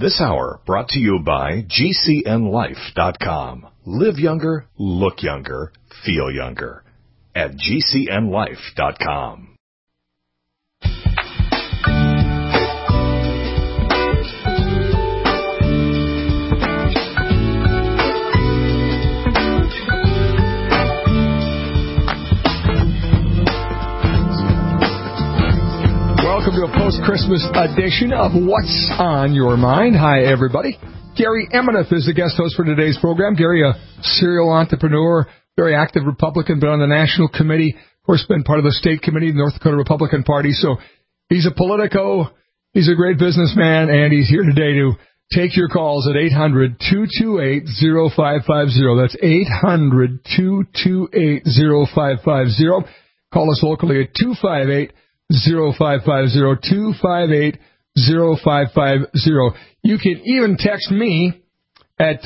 This hour brought to you by GCNLife.com. Live younger, look younger, feel younger at GCNLife.com. Welcome to a post-Christmas edition of What's on Your Mind. Hi, everybody. Gary Emineff is the guest host for today's program. Gary, a serial entrepreneur, very active Republican, been on the national committee, of course, been part of the state committee of the North Dakota Republican Party. So he's a politico, he's a great businessman, and he's here today to take your calls at 800-228-0550. That's 800-228-0550. Call us locally at 258-0550, 258-0550. You can even text me at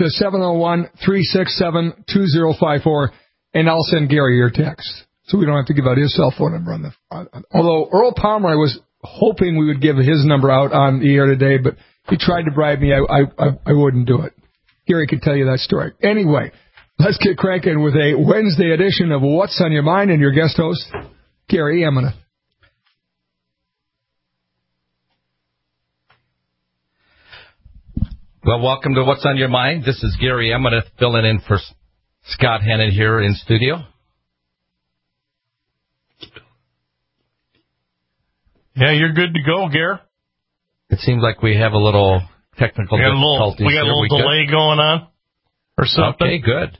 701-367-2054, and I'll send Gary your text. So we don't have to give out his cell phone number on the. Although Earl Palmer, I was hoping we would give his number out on the air today, but he tried to bribe me. I wouldn't do it. Gary can tell you that story. Anyway, let's get cranking with a Wednesday edition of What's on Your Mind, and your guest host, Gary Emineff. Well, welcome to What's on Your Mind. This is Gary Emineff filling in for Scott Hannon here in studio. Yeah, you're good to go, Gary. It seems like we have a little technical difficulties. We got a little delay going on or something. Okay, good.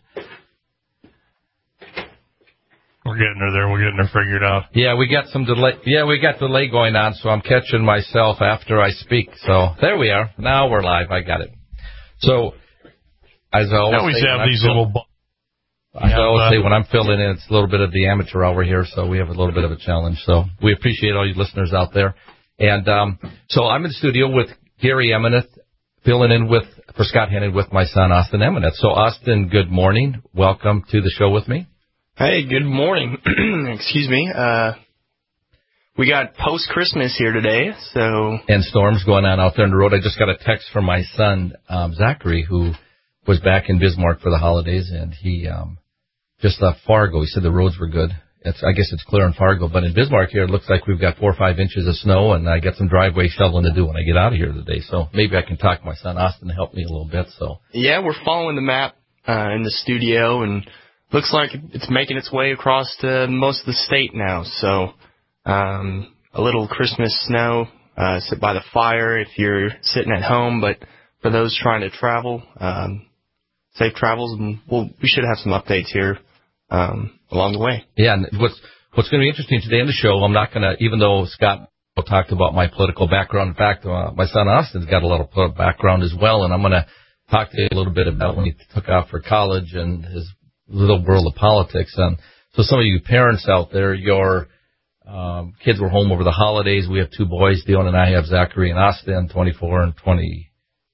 We're getting her there. We're getting her figured out. Yeah, we got some delay. Yeah, we got delay going on, so I'm catching myself after I speak. So there we are. Now we're live. I got it. So, as I always say, have these little. I always say when I'm filling in, it's a little bit of the amateur hour here, so we have a little bit of a challenge. So we appreciate all you listeners out there. And so I'm in the studio with Gary Emineff, filling in for Scott Hannon with my son, Austin Emineff. So, Austin, good morning. Welcome to the show with me. Hey, good morning. Excuse me. We got post-Christmas here today, so... And storms going on out there on the road. I just got a text from my son, Zachary, who was back in Bismarck for the holidays, and he just left Fargo. He said the roads were good. I guess it's clear in Fargo, but in Bismarck here, it looks like we've got 4 or 5 inches of snow, and I got some driveway shoveling to do when I get out of here today. So maybe I can talk my son, Austin, to help me a little bit. So yeah, we're following the map in the studio, and looks like it's making its way across to most of the state now. So a little Christmas snow, sit by the fire if you're sitting at home. But for those trying to travel, safe travels. And we should have some updates here along the way. Yeah, and what's going to be interesting today in the show, I'm not going to, even though Scott talked about my political background, in fact, my son Austin's got a lot of political background as well, and I'm going to talk to you a little bit about when he took off for college and his little world of politics. So some of you parents out there, your kids were home over the holidays. We have 2 boys. Dion and I have Zachary and Austin, 24 and 22.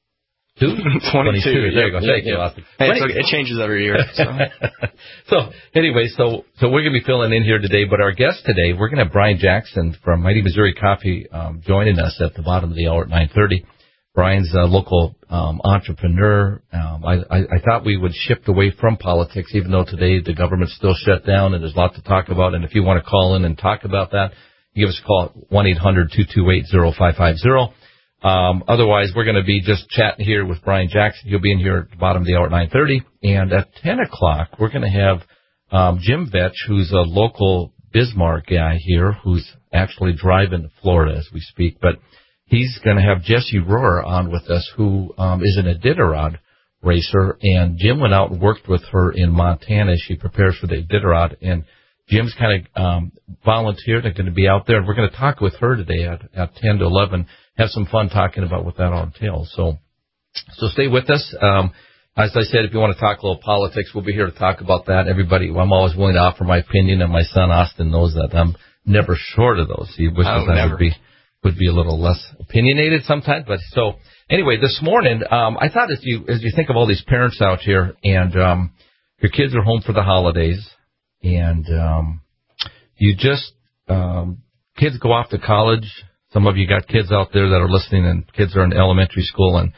22. There you go. Thank you, Austin. Hey, it changes every year. So anyway, so we're going to be filling in here today. But our guest today, we're going to have Brian Jackson from Mighty Missouri Coffee joining us at the bottom of the hour at 9:30. Brian's a local entrepreneur. I thought we would shift away from politics, even though today the government's still shut down and there's a lot to talk about. And if you want to call in and talk about that, give us a call at 1-800-228-0550. Otherwise, we're going to be just chatting here with Brian Jackson. He'll be in here at the bottom of the hour at 9:30. And at 10 o'clock, we're going to have Jim Vetch, who's a local Bismarck guy here, who's actually driving to Florida as we speak. But he's going to have Jesse Rohrer on with us, who is an Iditarod racer. And Jim went out and worked with her in Montana. She prepares for the Iditarod. And Jim's kind of volunteered and going to be out there. And we're going to talk with her today at 10 to 11. Have some fun talking about what that all entails. So stay with us. As I said, if you want to talk a little politics, we'll be here to talk about that. Everybody, I'm always willing to offer my opinion, and my son Austin knows that I'm never short of those. He wishes I would be a little less opinionated sometimes. But so anyway, this morning, I thought as you think of all these parents out here, and your kids are home for the holidays, and you just kids go off to college. Some of you got kids out there that are listening, and kids are in elementary school, and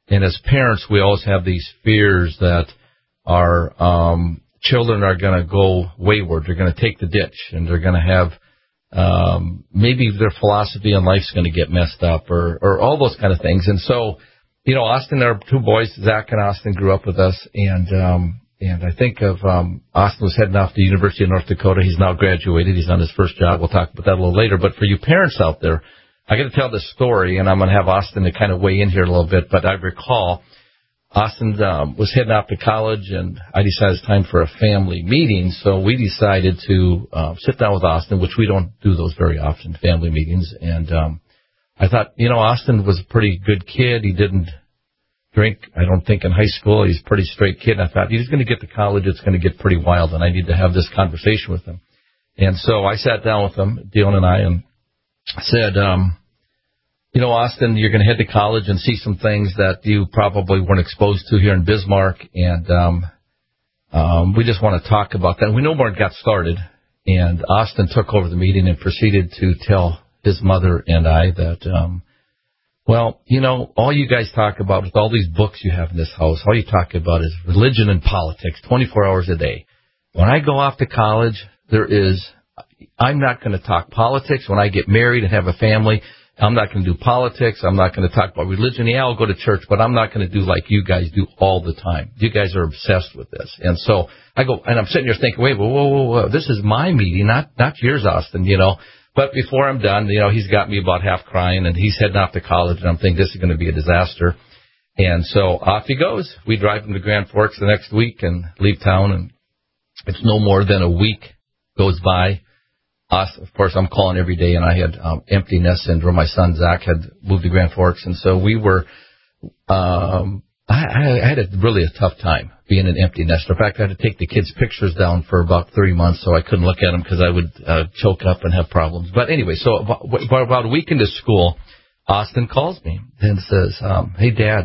And as parents, we always have these fears that our children are going to go wayward. They're going to take the ditch, and they're going to have maybe their philosophy in life's going to get messed up, or all those kind of things. And so, you know, Austin, our two boys, Zach and Austin, grew up with us, and I think of Austin was heading off to the University of North Dakota. He's now graduated. He's on his first job. We'll talk about that a little later. But for you parents out there, I got to tell this story, and I'm going to have Austin to kind of weigh in here a little bit. But I recall Austin was heading off to college, and I decided it's time for a family meeting. So we decided to sit down with Austin, which we don't do those very often, family meetings. And I thought, you know, Austin was a pretty good kid. He didn't drink, I don't think, in high school. He's a pretty straight kid. And I thought, he's going to get to college. It's going to get pretty wild, and I need to have this conversation with him. And so I sat down with him, Dion and I, and said, you know, Austin, you're going to head to college and see some things that you probably weren't exposed to here in Bismarck, and we just want to talk about that. We no more got started, and Austin took over the meeting and proceeded to tell his mother and I that, well, you know, all you guys talk about with all these books you have in this house, all you talk about is religion and politics 24 hours a day. When I go off to college, I'm not going to talk politics. When I get married and have a family, I'm not going to do politics. I'm not going to talk about religion. Yeah, I'll go to church, but I'm not going to do like you guys do all the time. You guys are obsessed with this. And so I go, and I'm sitting here thinking, wait, whoa, this is my meeting, not yours, Austin, you know. But before I'm done, you know, he's got me about half crying, and he's heading off to college, and I'm thinking this is going to be a disaster. And so off he goes. We drive him to Grand Forks the next week and leave town, and it's no more than a week goes by. Of course, I'm calling every day, and I had empty nest syndrome. My son, Zach, had moved to Grand Forks, and so we were I had really a tough time being an empty nester. In fact, I had to take the kids' pictures down for about 3 months so I couldn't look at them because I would choke up and have problems. But anyway, so about a week into school, Austin calls me and says, hey, Dad,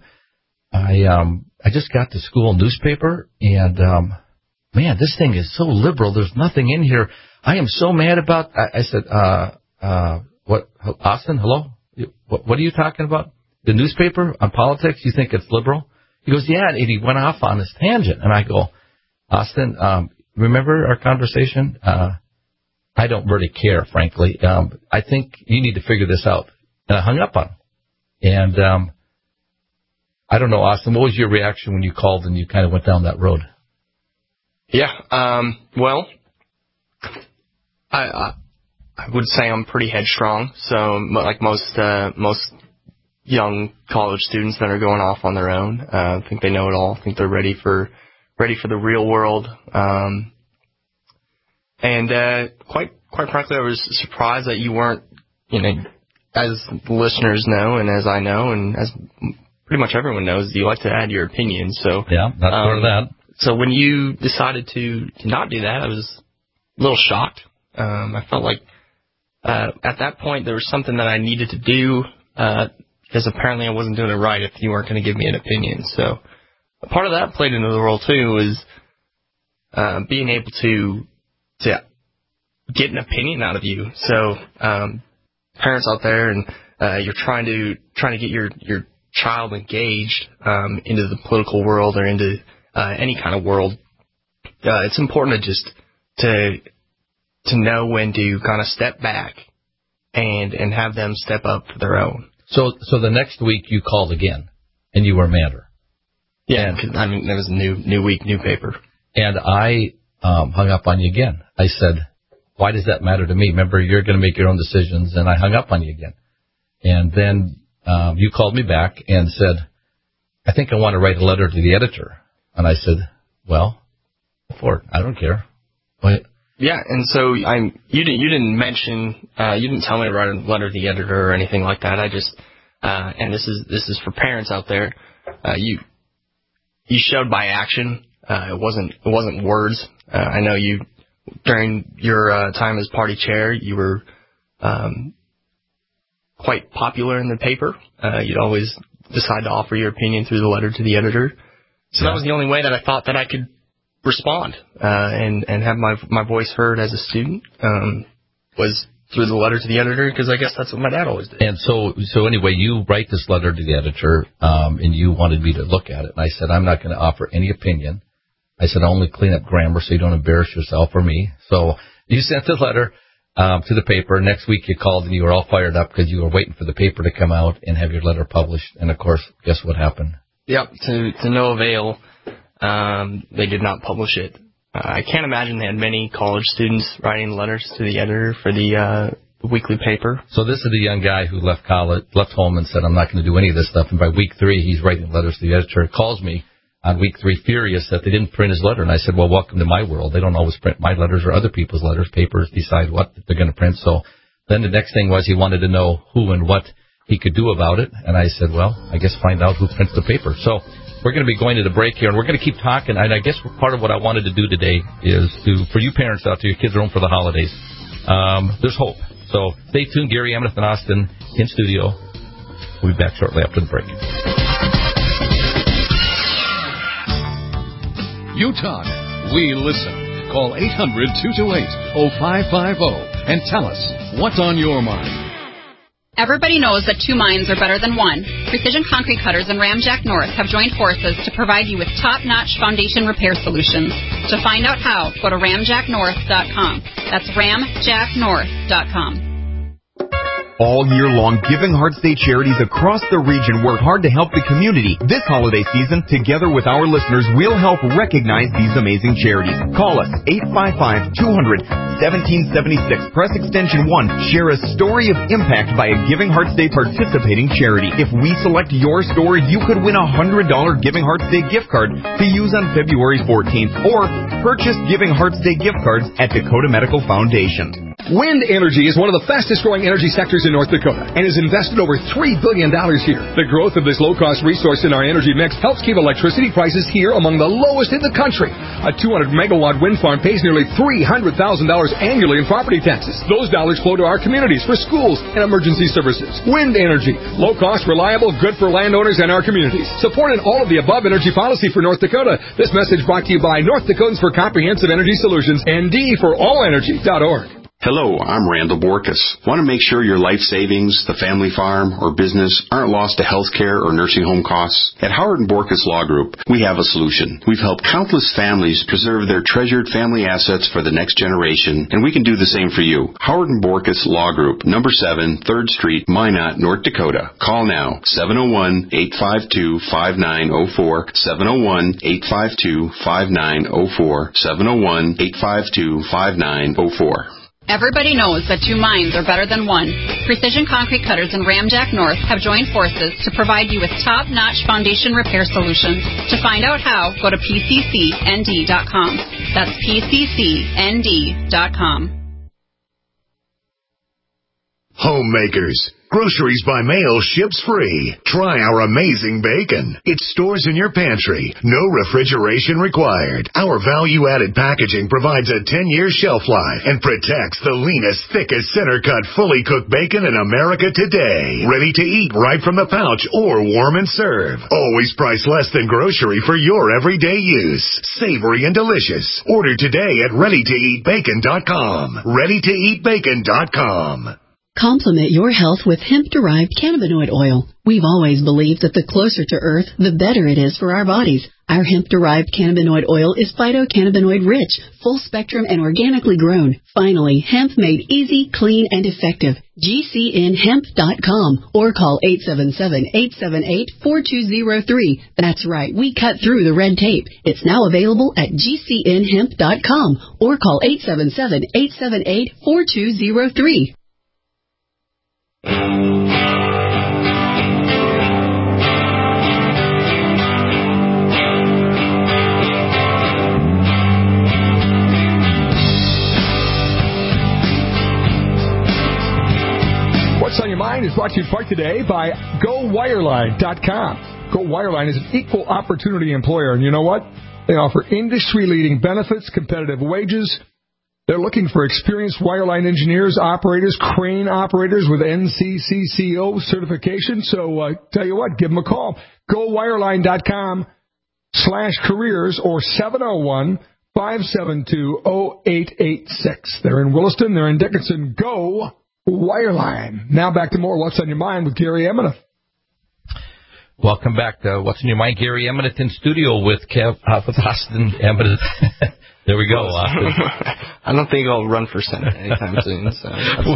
I just got the school newspaper, and, man, this thing is so liberal. There's nothing in here. I am so mad about. I said, what, Austin, hello? What are you talking about? The newspaper on politics? You think it's liberal? He goes, yeah, and he went off on this tangent. And I go, Austin, remember our conversation? I don't really care, frankly. I think you need to figure this out. And I hung up on him. And I don't know, Austin, what was your reaction when you called and you kind of went down that road? Yeah, well, I would say I'm pretty headstrong. So, like most young college students that are going off on their own, I think they know it all. I think they're ready for the real world. And quite frankly, I was surprised that you weren't, you know, as the listeners know, and as I know, and as pretty much everyone knows, you like to add your opinion. So yeah, that's part of that. So when you decided to not do that, I was a little shocked. I felt like at that point there was something that I needed to do because apparently I wasn't doing it right if you weren't going to give me an opinion. So a part of that played into the role too was being able to get an opinion out of you. So parents out there, and you're trying to get your child engaged into the political world or into any kind of world. It's important to know when to kind of step back and have them step up for their own. So the next week you called again, and you were madder. Yeah, I mean, there was a new week, new paper. And I hung up on you again. I said, why does that matter to me? Remember, you're going to make your own decisions, and I hung up on you again. And then you called me back and said, I think I want to write a letter to the editor. And I said, well, for it. I don't care. What? Yeah, and so you didn't mention, you didn't tell me to write a letter to the editor or anything like that. I just, and this is for parents out there. You showed by action. It wasn't words. I know you during your time as party chair, you were quite popular in the paper. You'd always decide to offer your opinion through the letter to the editor. So that was the only way that I thought that I could respond and have my voice heard as a student, was through the letter to the editor, because I guess that's what my dad always did. And so anyway, you write this letter to the editor, and you wanted me to look at it. And I said, I'm not going to offer any opinion. I said, only clean up grammar so you don't embarrass yourself or me. So you sent the letter to the paper. Next week you called and you were all fired up because you were waiting for the paper to come out and have your letter published. And, of course, guess what happened? Yep, to no avail. They did not publish it. I can't imagine they had many college students writing letters to the editor for the weekly paper. So this is the young guy who left home and said, I'm not going to do any of this stuff. And by week 3, he's writing letters to the editor. He calls me on week 3 furious that they didn't print his letter. And I said, well, welcome to my world. They don't always print my letters or other people's letters. Papers decide what they're going to print. So then the next thing was he wanted to know who and what he could do about it. And I said, well, I guess find out who prints the paper. So we're going to be going to the break here, and we're going to keep talking. And I guess part of what I wanted to do today is for you parents out there, your kids are home for the holidays, there's hope. So stay tuned. Gary Ameneth and Austin in studio. We'll be back shortly after the break. You talk, we listen. Call 800-228-0550 and tell us what's on your mind. Everybody knows that 2 minds are better than 1. Precision Concrete Cutters and Ramjack North have joined forces to provide you with top-notch foundation repair solutions. To find out how, go to ramjacknorth.com. That's ramjacknorth.com. All year long, Giving Hearts Day charities across the region work hard to help the community. This holiday season, together with our listeners, we'll help recognize these amazing charities. Call us, 855-200-1776. Press extension 1. Share a story of impact by a Giving Hearts Day participating charity. If we select your story, you could win a $100 Giving Hearts Day gift card to use on February 14th, or purchase Giving Hearts Day gift cards at Dakota Medical Foundation. Wind energy is one of the fastest-growing energy sectors in North Dakota and has invested over $3 billion here. The growth of this low-cost resource in our energy mix helps keep electricity prices here among the lowest in the country. A 200-megawatt wind farm pays nearly $300,000 annually in property taxes. Those dollars flow to our communities for schools and emergency services. Wind energy, low-cost, reliable, good for landowners and our communities. Supporting all of the above energy policy for North Dakota. This message brought to you by North Dakotans for Comprehensive Energy Solutions and DForAllEnergy.org. Hello, I'm Randall Borkus. Want to make sure your life savings, the family farm, or business aren't lost to health care or nursing home costs? At Howard & Borkus Law Group, we have a solution. We've helped countless families preserve their treasured family assets for the next generation, and we can do the same for you. Howard & Borkus Law Group, number 7, 3rd Street, Minot, North Dakota. Call now, 701-852-5904, 701-852-5904, 701-852-5904. Everybody knows that 2 minds are better than 1. Precision Concrete Cutters and Ramjack North have joined forces to provide you with top-notch foundation repair solutions. To find out how, go to PCCND.com. That's PCCND.com. Homemakers. Groceries by mail ships free. Try our amazing bacon. It stores in your pantry. No refrigeration required. Our value-added packaging provides a 10-year shelf life and protects the leanest, thickest, center-cut, fully cooked bacon in America today. Ready to eat right from the pouch or warm and serve. Always priced less than grocery for your everyday use. Savory and delicious. Order today at ReadyToEatBacon.com. ReadyToEatBacon.com. Complement your health with hemp-derived cannabinoid oil. We've always believed that the closer to Earth, the better it is for our bodies. Our hemp-derived cannabinoid oil is phytocannabinoid-rich, full-spectrum, and organically grown. Finally, hemp made easy, clean, and effective. GCNHemp.com or call 877-878-4203. That's right, we cut through the red tape. It's now available at GCNHemp.com or call 877-878-4203. What's on Your Mind is brought to you in part today by GoWireline.com. GoWireline is an equal opportunity employer, and you know what? They offer industry-leading benefits, competitive wages. They're looking for experienced wireline engineers, operators, crane operators with NCCCO certification. So tell you what, give them a call. GoWireline.com/careers or 572-0886. They're in Williston. They're in Dickinson. Go Wireline. Now back to more What's on Your Mind with Gary Emineff. Welcome back to What's on Your Mind. Gary Emineff in studio with Austin Emineff. There we go, Austin. I don't think I'll run for Senate anytime soon. So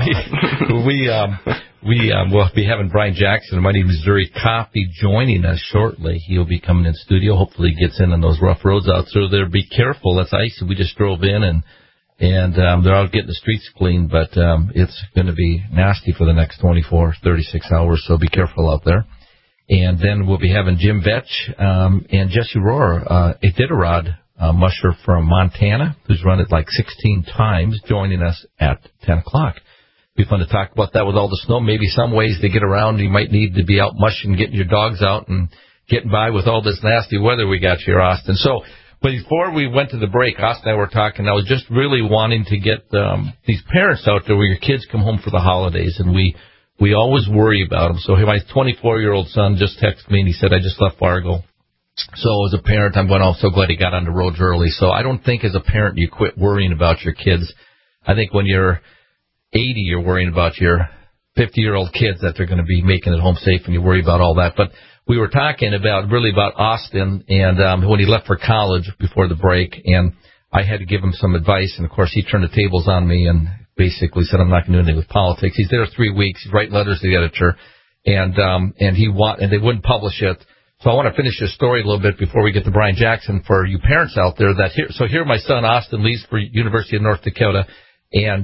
we'll be having Brian Jackson of Mighty Missouri Coffee joining us shortly. He'll be coming in studio. Hopefully he gets in on those rough roads out there. Be careful. That's icy. We just drove in, and they're out getting the streets clean, but it's going to be nasty for the next 24, 36 hours, so be careful out there. And then we'll be having Jim Vetch and Jesse Rohr, Iditarod musher from Montana, who's run it like 16 times, joining us at 10 o'clock. Be fun to talk about that with all the snow. Maybe some ways to get around. You might need to be out mushing, getting your dogs out, and getting by with all this nasty weather we got here, Austin. So, but before we went to the break, Austin and I were talking. I was just really wanting to get these parents out there where your kids come home for the holidays, and we always worry about them. So my 24-year-old son just texted me, and he said, I just left Fargo. So as a parent, I'm going, oh, so glad he got on the roads early. So I don't think as a parent you quit worrying about your kids. I think when you're 80, you're worrying about your 50-year-old kids that they're going to be making it home safe, and you worry about all that. But we were talking about Austin and when he left for college before the break, and I had to give him some advice. And, of course, he turned the tables on me and basically said I'm not going to do anything with politics. He's there 3 weeks. He's writing letters to the editor, and they wouldn't publish it. So I want to finish this story a little bit before we get to Brian Jackson for you parents out there. Here my son Austin leaves for University of North Dakota, and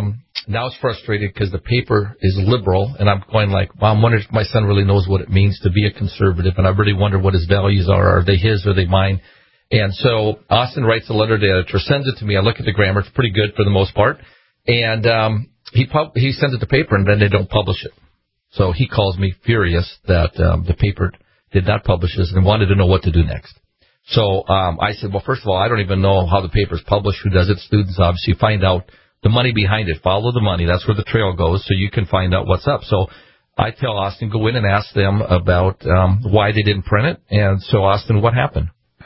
now he's frustrated because the paper is liberal, and I'm going like, well, I'm wondering if my son really knows what it means to be a conservative, and I really wonder what his values are. Are they his or are they mine? And so Austin writes a letter to the editor, sends it to me. I look at the grammar; it's pretty good for the most part, and he sends it to paper, and then they don't publish it. So he calls me furious that the paper did not publish this and wanted to know what to do next. So I said, well, first of all, I don't even know how the paper's published, who does it. Students obviously find out the money behind it. Follow the money. That's where the trail goes, so you can find out what's up. So I tell Austin, go in and ask them about why they didn't print it. And so, Austin, what happened?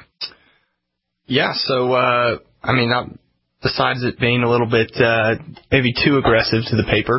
Yeah, so, besides it being a little bit maybe too aggressive to the paper,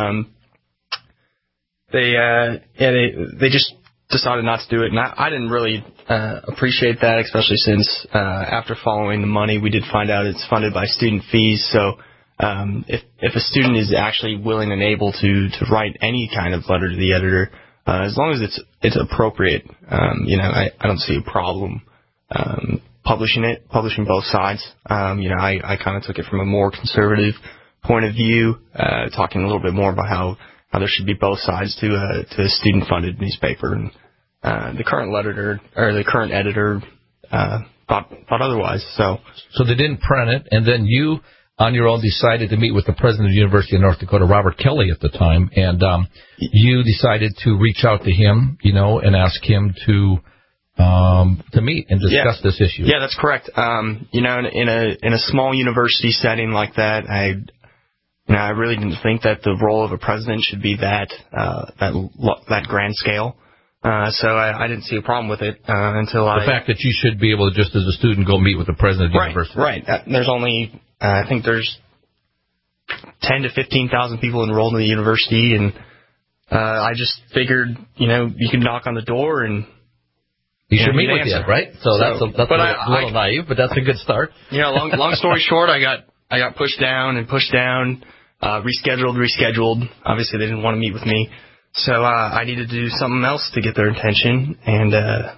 they just decided not to do it, and I didn't really appreciate that, especially since after following the money, we did find out it's funded by student fees. So if a student is actually willing and able to write any kind of letter to the editor, as long as it's appropriate, I don't see a problem publishing both sides. I kind of took it from a more conservative point of view, talking a little bit more about how there should be both sides to a student-funded newspaper. And the current editor thought otherwise. So they didn't print it, and then you, on your own, decided to meet with the president of the University of North Dakota, Robert Kelly, at the time, and you decided to reach out to him, and ask him to meet and discuss this issue. Yeah, that's correct. In a small university setting like that, I really didn't think that the role of a president should be that grand scale. So I didn't see a problem with it until the fact that you should be able to, just as a student, go meet with the president of the university. Right. There's only, I think there's 10 to 15,000 people enrolled in the university, and I just figured, you could knock on the door and you should meet with you, right? So that's a little naive, but that's a good start. Long story short, I got pushed down, rescheduled. Obviously, they didn't want to meet with me. So I needed to do something else to get their attention, and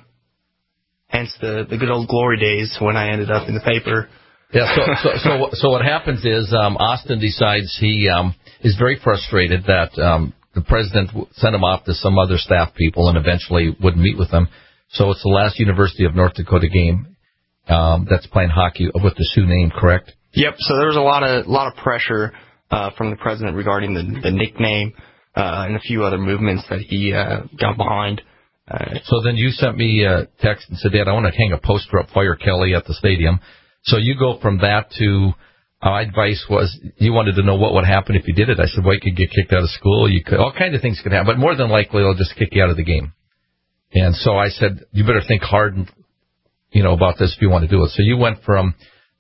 hence the good old glory days when I ended up in the paper. Yeah. So what happens is Austin decides he is very frustrated that the president sent him off to some other staff people and eventually wouldn't meet with them. So it's the last University of North Dakota game that's playing hockey with the Sioux name, correct? Yep. So there was a lot of pressure from the president regarding the nickname. And a few other movements that he got behind. So then you sent me a text and said, Dad, I want to hang a poster up, Fire Kelly, at the stadium. So you go from that to, my advice was, you wanted to know what would happen if you did it. I said, well, you could get kicked out of school. All kinds of things could happen, but more than likely they'll just kick you out of the game. And so I said, you better think hard, about this if you want to do it. So you went from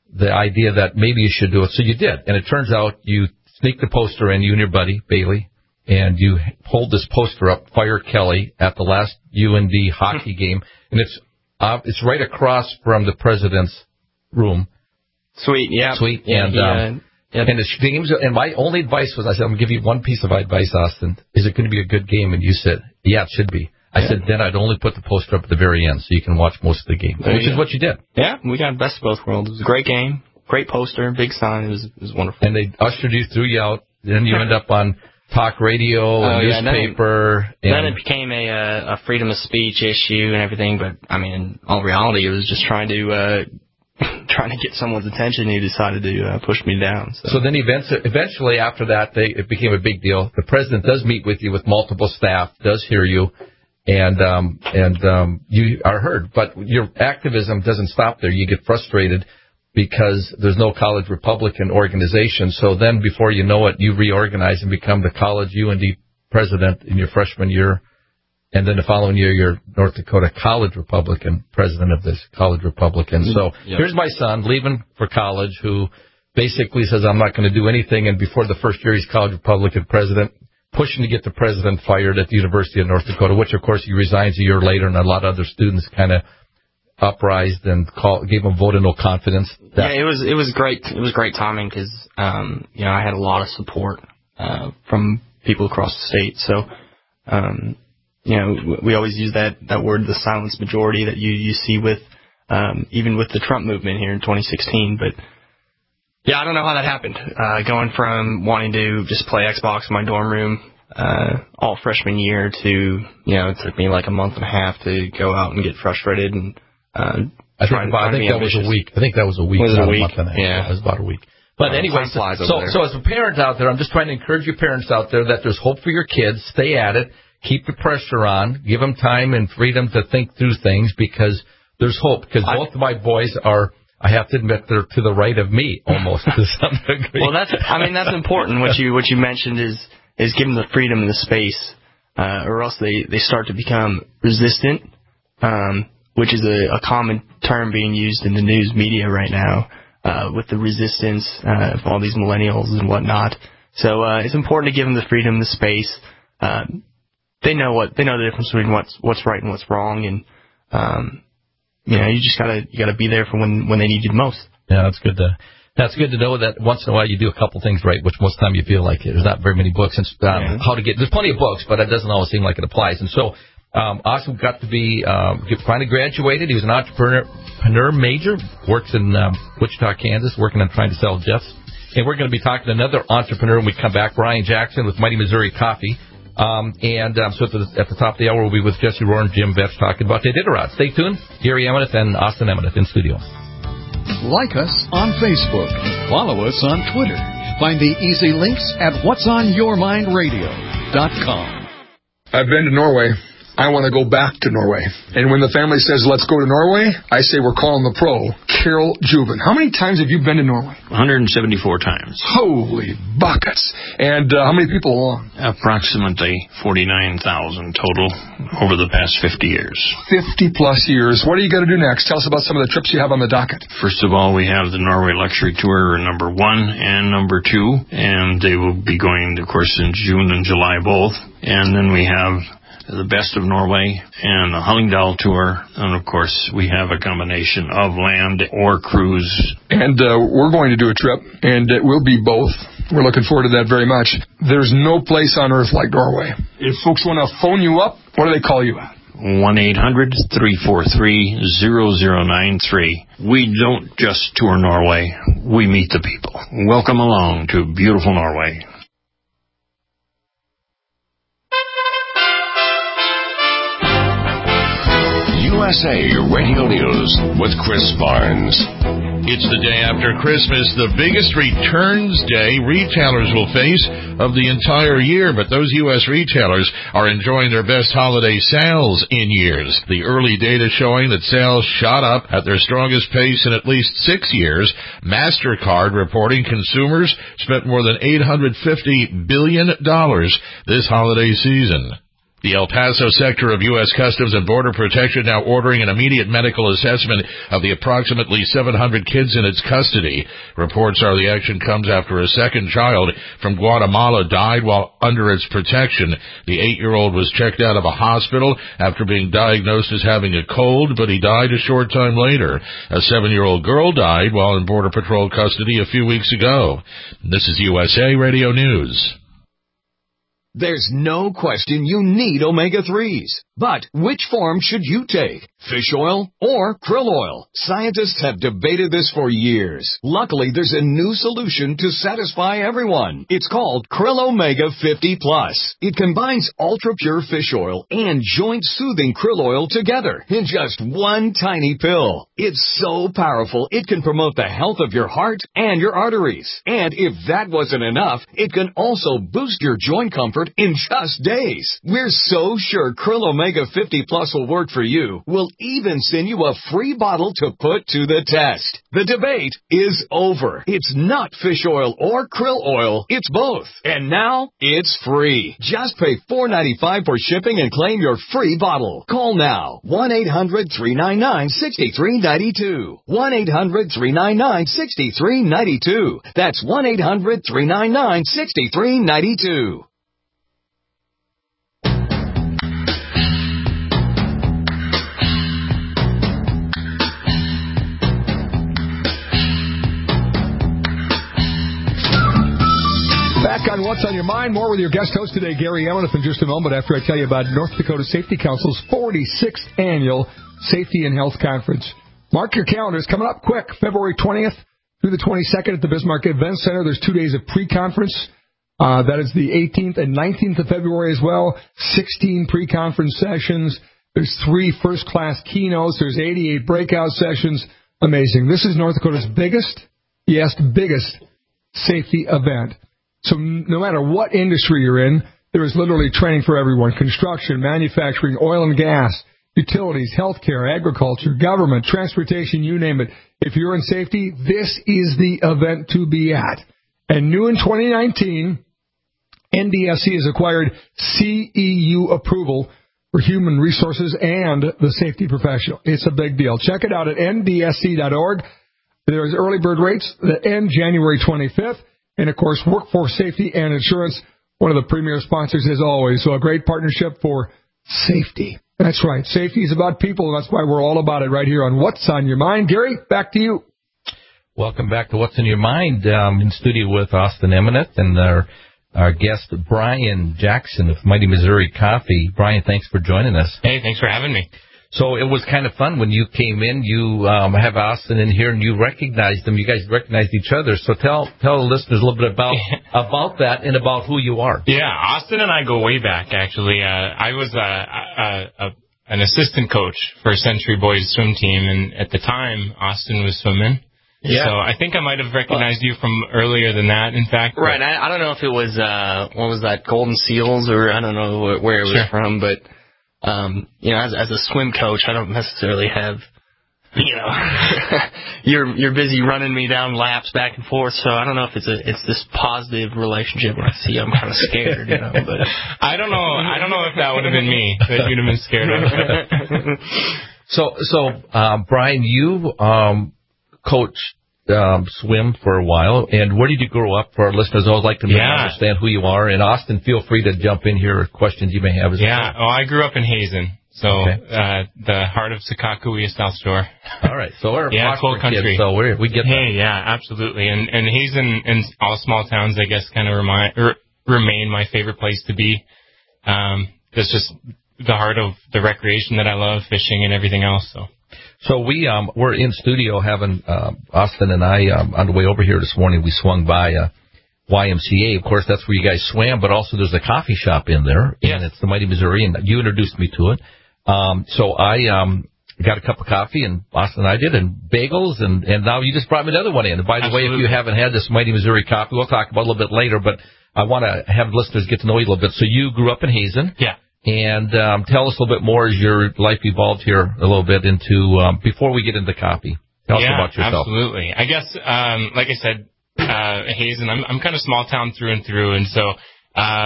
the idea that maybe you should do it. So you did. And it turns out you sneaked the poster in, you and your buddy, Bailey, and you hold this poster up, Fire Kelly, at the last UND hockey game. And it's right across from the president's room. Sweet, yeah. Sweet. And my only advice was, I said, I'm going to give you one piece of advice, Austin. Is it going to be a good game? And you said, yeah, it should be. I said, then I'd only put the poster up at the very end so you can watch most of the game, which is what you did. Yeah, we got best of both worlds. It was a great game, great poster, big sign. It was wonderful. And they ushered you, threw you out. Then you end up on talk radio, newspaper. Then it became a freedom of speech issue and everything. But, I mean, in all reality, it was just trying to get someone's attention. He decided to push me down. So then eventually after that, it became a big deal. The president does meet with you with multiple staff, does hear you. And you are heard, but your activism doesn't stop there. You get frustrated because there's no college Republican organization. So then before you know it, you reorganize and become the college UND president in your freshman year. And then the following year, you're North Dakota College Republican, president of this College Republican. So Here's my son leaving for college who basically says, I'm not going to do anything. And before the first year, he's College Republican president, pushing to get the president fired at the University of North Dakota, which, of course, he resigns a year later, and a lot of other students kind of uprised and gave him a vote of no confidence. It was great. It was great timing because, I had a lot of support from people across the state. So, we always use that word, the silent majority that you see with, even with the Trump movement here in 2016, but yeah, I don't know how that happened. Going from wanting to just play Xbox in my dorm room all freshman year to, it took me like a month and a half to go out and get frustrated and I think that was a week. I think that was a week. Was it a week? Month and a half. Yeah. It was about a week. But anyway, so as a parent out there, I'm just trying to encourage you parents out there that there's hope for your kids. Stay at it. Keep the pressure on. Give them time and freedom to think through things because there's hope. Because both of my boys are, I have to admit, they're to the right of me almost to some degree. Well, that's important. What you mentioned is give them the freedom and the space, or else they start to become resistant, which is a common term being used in the news media right now, with the resistance of all these millennials and whatnot. So it's important to give them the freedom and the space. They know the difference between what's right and what's wrong, and you just gotta be there for when they need you the most. Yeah, that's good to know that once in a while you do a couple things right, which most of the time you feel like it. There's not very many books and there's plenty of books, but it doesn't always seem like it applies. And so Austin got to be finally graduated. He was an entrepreneur major, works in Wichita, Kansas, working on trying to sell Jeffs. And we're going to be talking to another entrepreneur when we come back, Brian Jackson with Mighty Missouri Coffee. So at the top of the hour, we'll be with Jesse Rohr and Jim Vetch talking about the Iditarod. Stay tuned. Gary Emineth and Austin Emineth in studio. Like us on Facebook. Follow us on Twitter. Find the easy links at whatsonyourmindradio.com. I've been to Norway. I want to go back to Norway. And when the family says, let's go to Norway, I say we're calling the pro, Carol Juben. How many times have you been to Norway? 174 times. Holy buckets. And how many people along? Approximately 49,000 total over the past 50 years. 50-plus years. What are you going to do next? Tell us about some of the trips you have on the docket. First of all, we have the Norway Luxury Tour number 1 and number 2. And they will be going, of course, in June and July both. And then we have the Best of Norway and the Hallingdal Tour. And, of course, we have a combination of land or cruise. And we're going to do a trip, and it will be both. We're looking forward to that very much. There's no place on earth like Norway. If folks want to phone you up, what do they call you at? 1-800-343-0093. We don't just tour Norway. We meet the people. Welcome along to beautiful Norway. USA Radio News with Chris Barnes. It's the day after Christmas, the biggest returns day retailers will face of the entire year, but those U.S. retailers are enjoying their best holiday sales in years. The early data showing that sales shot up at their strongest pace in at least 6 years. MasterCard reporting consumers spent more than $850 billion this holiday season. The El Paso sector of U.S. Customs and Border Protection now ordering an immediate medical assessment of the approximately 700 kids in its custody. Reports are the action comes after a second child from Guatemala died while under its protection. The 8-year-old was checked out of a hospital after being diagnosed as having a cold, but he died a short time later. A 7-year-old girl died while in Border Patrol custody a few weeks ago. This is USA Radio News. There's no question you need omega-3s. But which form should you take? Fish oil or krill oil? Scientists have debated this for years. Luckily, there's a new solution to satisfy everyone. It's called Krill Omega 50 Plus. It combines ultra-pure fish oil and joint-soothing krill oil together in just one tiny pill. It's so powerful, it can promote the health of your heart and your arteries. And if that wasn't enough, it can also boost your joint comfort in just days. We're so sure Krill Omega 50 Plus will work for you. We'll even send you a free bottle to put to the test. The debate is over. It's not fish oil or krill oil. It's both. And now it's free. Just pay $4.95 for shipping and claim your free bottle. Call now. 1-800-399-6392. 1-800-399-6392. That's 1-800-399-6392. Back on What's on Your Mind, more with your guest host today, Gary Emmett, in just a moment after I tell you about North Dakota Safety Council's 46th Annual Safety and Health Conference. Mark your calendars. Coming up quick, February 20th through the 22nd at the Bismarck Event Center. There's 2 days of pre-conference. That is the 18th and 19th of February as well. 16 pre-conference sessions. There's 3 first-class keynotes. There's 88 breakout sessions. Amazing. This is North Dakota's biggest safety event. So no matter what industry you're in, there is literally training for everyone. Construction, manufacturing, oil and gas, utilities, healthcare, agriculture, government, transportation, you name it. If you're in safety, this is the event to be at. And new in 2019, NDSC has acquired CEU approval for human resources and the safety professional. It's a big deal. Check it out at ndsc.org. There's early bird rates that end January 25th. And, of course, Workforce Safety and Insurance, one of the premier sponsors as always. So a great partnership for safety. That's right. Safety is about people, and that's why we're all about it right here on What's on Your Mind. Gary, back to you. Welcome back to What's on Your Mind. In studio with Austin Emmett and our guest, Brian Jackson of Mighty Missouri Coffee. Brian, thanks for joining us. Hey, thanks for having me. So it was kind of fun when you came in. You have Austin in here, and you recognized him. You guys recognized each other. So tell the listeners a little bit about that and about who you are. Yeah, Austin and I go way back, actually. I was an assistant coach for Century Boys swim team, and at the time, Austin was swimming. Yeah. So I think I might have recognized you from earlier than that, in fact. Right. I don't know if it was, what was that, Golden Seals, or I don't know where it was from, but... as a swim coach, I don't necessarily have, you're busy running me down laps back and forth, so I don't know if it's this positive relationship. When I see you, I'm kind of scared, but I don't know if that would have been me that you'd have been scared of. So, Brian, you, coached, swim for a while, and where did you grow up? For our listeners, I always like to understand who you are. And Austin, feel free to jump in here with questions you may have as well. Oh, I grew up in Hazen, so the heart of Sakakawea, South Shore. All right, so we're cool country. Kids, so we get that. Hey, yeah, absolutely. And Hazen and all small towns, I guess, kind of remain my favorite place to be. That's just the heart of the recreation that I love, fishing and everything else. So we're in studio having Austin and I on the way over here this morning. We swung by YMCA. Of course, that's where you guys swam, but also there's a coffee shop in there, and it's the Mighty Missouri, and you introduced me to it. So I got a cup of coffee, and Austin and I did, and bagels, and now you just brought me another one in. And by the way, if you haven't had this Mighty Missouri coffee, we'll talk about it a little bit later, but I want to have listeners get to know you a little bit. So you grew up in Hazen. Yeah. And tell us a little bit more as your life evolved here a little bit into, before we get into coffee. Tell us about yourself. Absolutely. I guess, like I said, Hazen, I'm kind of small town through and through, and so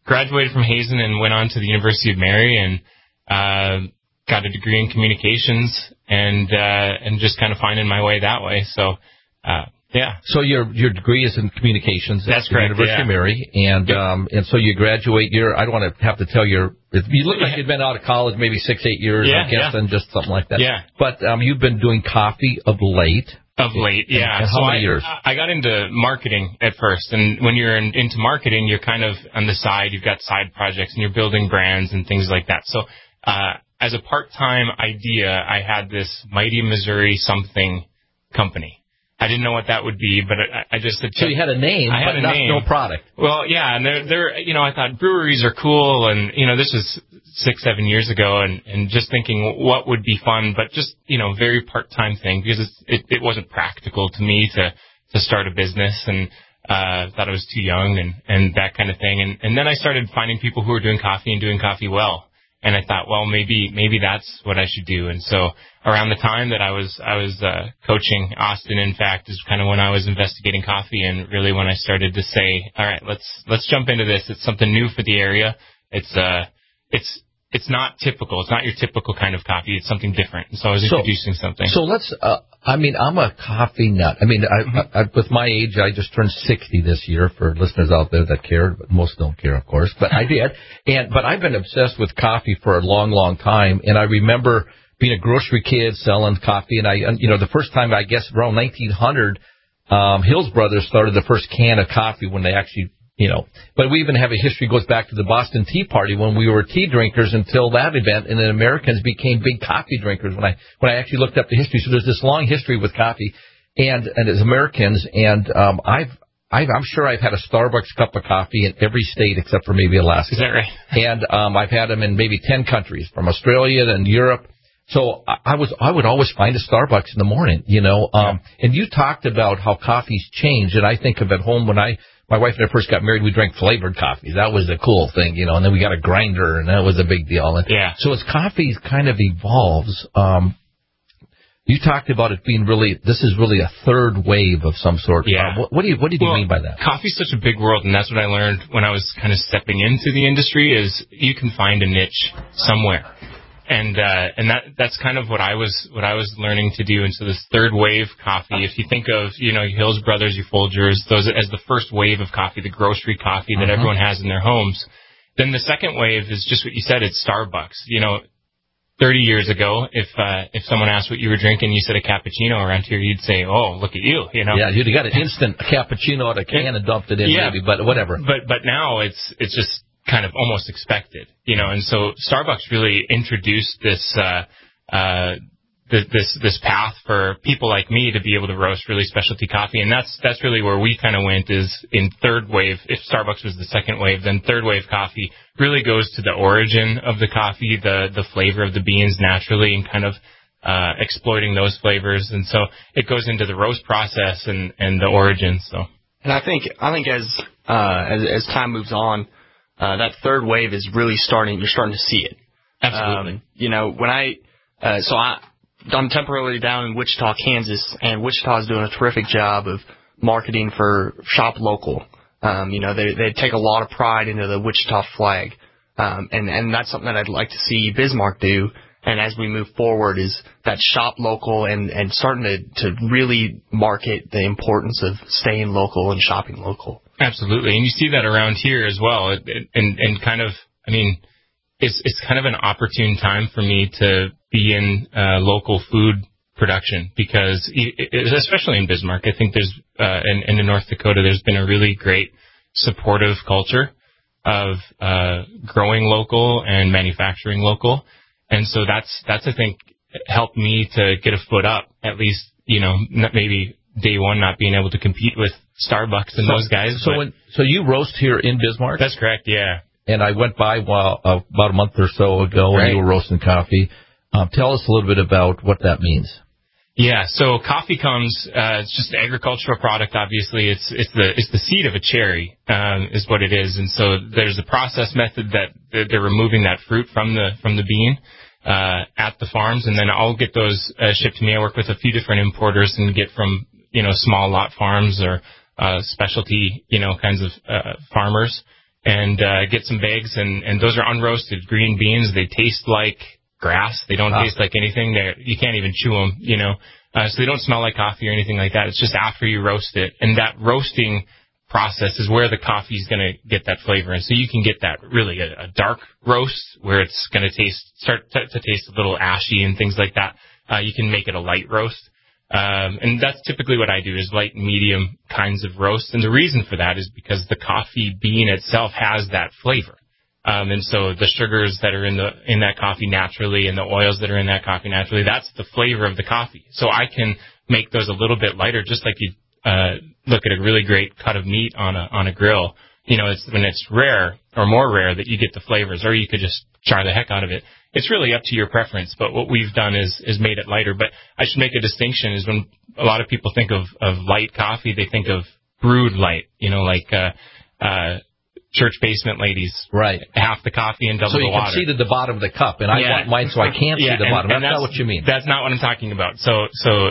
graduated from Hazen and went on to the University of Mary and got a degree in communications and just kind of finding my way that way. So, yeah. So your degree is in communications. That's at the correct. University of Mary, and so you graduate. I don't want to have to tell you look like you'd been out of college maybe 6-8 years, I guess, and just something like that. Yeah. But you've been doing coffee of late. Yeah. And how many years? I got into marketing at first, and when you're into marketing, you're kind of on the side. You've got side projects, and you're building brands and things like that. So, as a part-time idea, I had this Mighty Missouri something company. I didn't know what that would be, but I just said. So you had a name, but no product. Well, yeah, and they're I thought breweries are cool, and this is 6-7 years ago, and just thinking what would be fun, but just very part-time thing because it wasn't practical to me to start a business, and thought I was too young and that kind of thing, and then I started finding people who were doing coffee and doing coffee well. And I thought, well, maybe that's what I should do. And so around the time that I was coaching Austin, in fact, is kind of when I was investigating coffee, and really when I started to say, all right, let's jump into this. It's something new for the area. It's not typical. It's not your typical kind of coffee. It's something different. And so I was introducing something. So let's. I'm a coffee nut. I with my age, I just turned 60 this year. For listeners out there that care, but most don't care, of course. But I did. But I've been obsessed with coffee for a long, long time. And I remember being a grocery kid selling coffee. And the first time, I guess around 1900, Hills Brothers started the first can of coffee when they actually. But we even have a history goes back to the Boston Tea Party when we were tea drinkers until that event, and then Americans became big coffee drinkers when I actually looked up the history. So there's this long history with coffee, and as Americans, and I'm sure I've had a Starbucks cup of coffee in every state except for maybe Alaska. Is that right? And I've had them in maybe 10 countries, from Australia and Europe. So I would always find a Starbucks in the morning, And you talked about how coffee's changed, and I think of at home when my wife and I first got married, we drank flavored coffees. That was the cool thing, and then we got a grinder, and that was a big deal. And so as coffee kind of evolves, you talked about it being this is really a third wave of some sort. Yeah. What did you mean by that? Coffee's such a big world, and that's what I learned when I was kind of stepping into the industry, is you can find a niche somewhere. And that's kind of what I was learning to do. And so this third wave coffee, if you think of, your Hills Brothers, your Folgers, those as the first wave of coffee, the grocery coffee that everyone has in their homes, then the second wave is just what you said, it's Starbucks. 30 years ago, if someone asked what you were drinking, you said a cappuccino around here, you'd say, oh, look at you, Yeah, you'd got an instant cappuccino out of a can and dumped it in, maybe, but whatever. But now it's just kind of almost expected, and so Starbucks really introduced this this path for people like me to be able to roast really specialty coffee, and that's really where we kind of went, is in third wave. If Starbucks was the second wave, then third wave coffee really goes to the origin of the coffee, the flavor of the beans naturally, and kind of exploiting those flavors, and so it goes into the roast process and the origin. So, and I think as time moves on, that third wave is really you're starting to see it. Absolutely. I'm temporarily down in Wichita, Kansas, and Wichita is doing a terrific job of marketing for Shop Local. They take a lot of pride into the Wichita flag. And that's something that I'd like to see Bismarck do. And as we move forward, is that Shop Local and starting to really market the importance of staying local and shopping local. Absolutely, and you see that around here as well. And kind of, it's kind of an opportune time for me to be in local food production, because especially in Bismarck, I think there's and in North Dakota, there's been a really great supportive culture of growing local and manufacturing local, and so that's I think helped me to get a foot up, at least maybe day one not being able to compete with Starbucks and those guys. So you roast here in Bismarck? That's correct, yeah. And I went by about a month or so ago, and you were roasting coffee. Tell us a little bit about what that means. Yeah, so coffee comes, it's just an agricultural product, obviously. It's the seed of a cherry, is what it is. And so there's a process method that they're removing that fruit from the bean, at the farms, and then I'll get those, shipped to me. I work with a few different importers and get from, small lot farms or, specialty, kinds of, farmers. and get some bags, and those are unroasted green beans. They taste like grass. They don't taste like anything. You can't even chew them, so they don't smell like coffee or anything like that. It's just after you roast it, and that roasting process is where the coffee is going to get that flavor. And so you can get that really a dark roast where it's going to start to taste a little ashy and things like that. You can make it a light roast. And that's typically what I do, is light and medium kinds of roasts. And the reason for that is because the coffee bean itself has that flavor. And so the sugars that are in that coffee naturally and the oils that are in that coffee naturally, that's the flavor of the coffee. So I can make those a little bit lighter, just like you look at a really great cut of meat on a grill. It's when it's rare or more rare that you get the flavors, or you could just char the heck out of it. It's really up to your preference, but what we've done is made it lighter. But I should make a distinction, is when a lot of people think of light coffee, they think of brewed light, like church basement ladies. Right. Half the coffee and double the water. So you can see to the bottom of the cup, and I want mine so I can't see the bottom. That's not what you mean. That's not what I'm talking about. So